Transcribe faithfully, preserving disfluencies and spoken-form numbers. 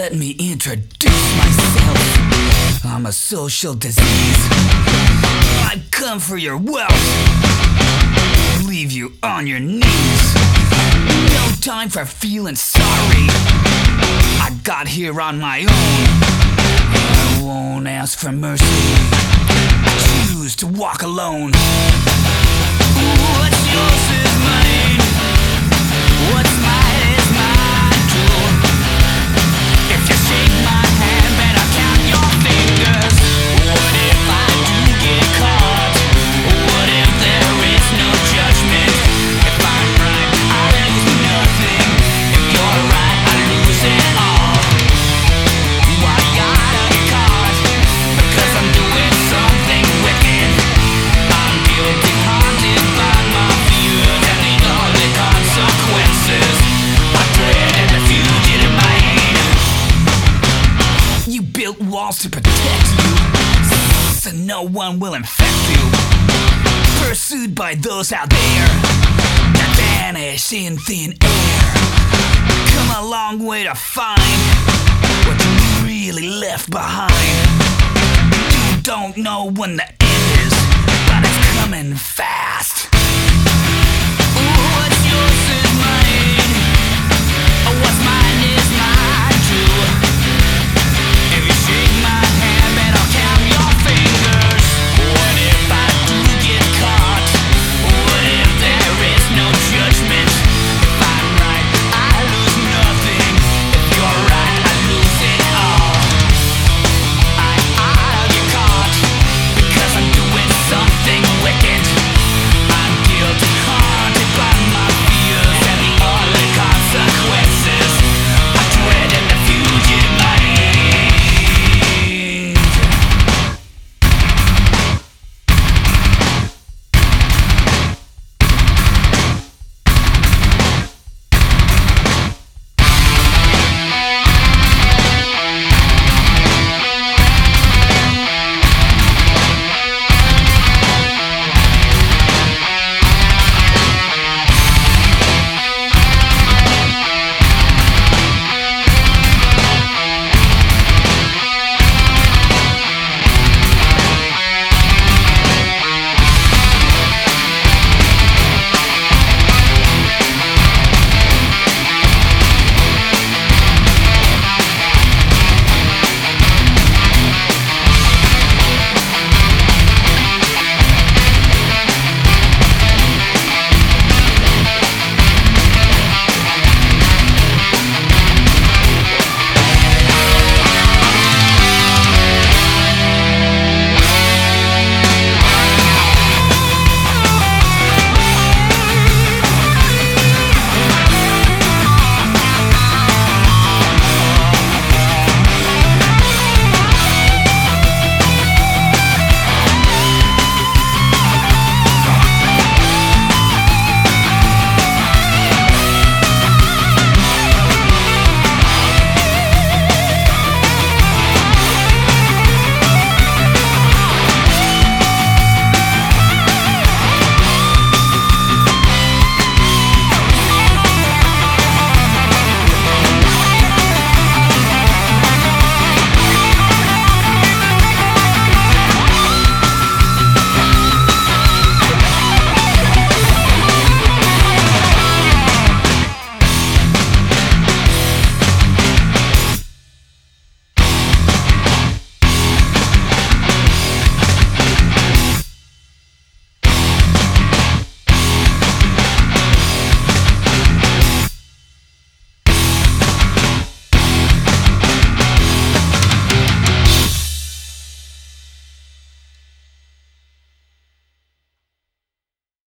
Let me introduce myself. I'm a social disease. I've come for your wealth, leave you on your knees. No time for feeling sorry. I got here on my own. I won't ask for mercy. I choose to walk alone. What's yours is mine. What's mine is mine too. If you shake my hand, better count your fingers. What if I do get caught? What if there is no judgment? If I'm right, I lose nothing. If you're right, I lose it all. Why got a cause? Because I'm doing something wicked. I'm guilty, haunted by my fears and the ugly consequences. I dread the fugitive in my hand. You built walls to protect you, so no one will infect you. Pursued by those out there that vanish in thin air. Come a long way to find what you really left behind. You don't know when the end is, but it's coming fast.